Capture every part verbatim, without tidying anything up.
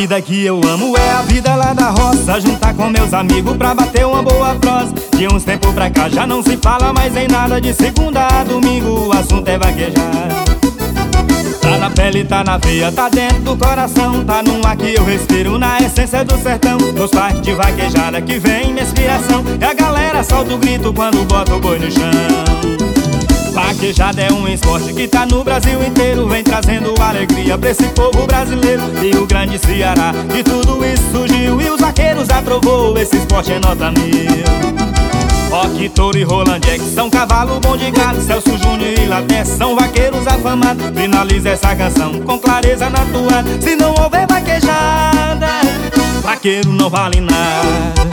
vida que eu amo é a vida lá da roça, juntar com meus amigos pra bater uma boa prosa. De uns tempos pra cá já não se fala mais em nada, de segunda a domingo o assunto é vaquejar. Tá na pele, tá na veia, tá dentro do coração, tá no ar que eu respiro, na essência do sertão. Nos parques de vaquejada que vem minha inspiração, e a galera solta o grito quando bota o boi no chão. Vaquejada é um esporte que tá no Brasil inteiro, vem trazendo alegria pra esse povo brasileiro. E o grande Ceará, de tudo isso surgiu, e os vaqueiros aprovou, esse esporte é nota mil. Rock, touro e Roland Jack são cavalo bom de gado, Celso Júnior e Laté são vaqueiros afamados. Finaliza essa canção com clareza na tua, se não houver vaquejada, vaqueiro não vale nada.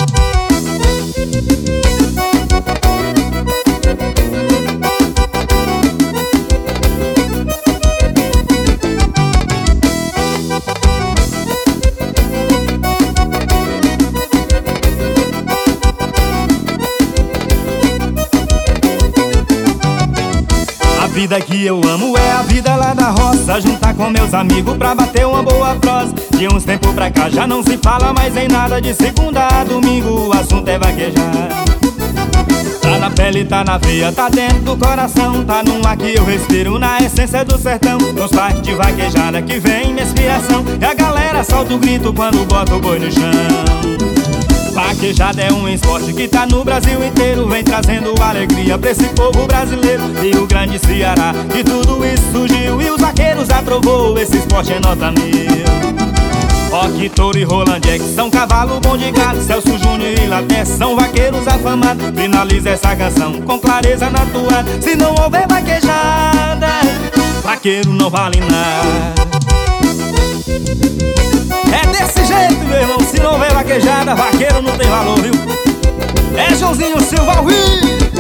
A vida que eu amo é a vida lá da roça, juntar com meus amigos pra bater uma boa prosa. De uns tempos pra cá já não se fala mais em nada, de segunda a domingo o assunto é vaquejar. Tá na pele, tá na veia, tá dentro do coração, tá no ar que eu respiro, na essência do sertão. Nos parques de vaquejada que vem minha inspiração, e a galera solta o grito quando bota o boi no chão. Vaquejada é um esporte que tá no Brasil inteiro, vem trazendo alegria pra esse povo brasileiro. E o grande Ceará, de tudo isso surgiu, e os vaqueiros aprovou, esse esporte é nota mil. Rock, touro e Roland Jack são cavalo bom de gado, Celso Júnior e Laté são vaqueiros afamados. Finaliza essa canção com clareza na tua, se não houver vaquejada, vaqueiro não vale nada. É desse jeito, meu irmão, se não houver vaquejada, vaqueiro não tem valor, viu? É Joãozinho Silva, ui!